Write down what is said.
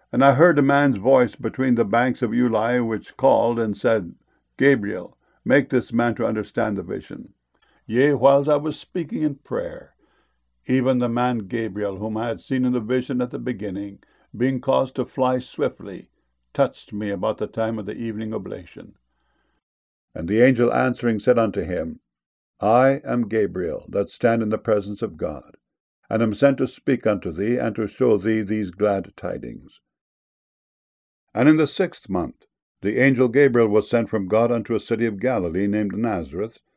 And I heard a man's voice between the banks of Ulai, which called and said, Gabriel, make this man to understand the vision. Yea, whiles I was speaking in prayer, even the man Gabriel, whom I had seen in the vision at the beginning, being caused to fly swiftly, touched me about the time of the evening oblation. And the angel answering said unto him, I am Gabriel, that stand in the presence of God, and am sent to speak unto thee, and to show thee these glad tidings. And in the 6th month, the angel Gabriel was sent from God unto a city of Galilee named Nazareth,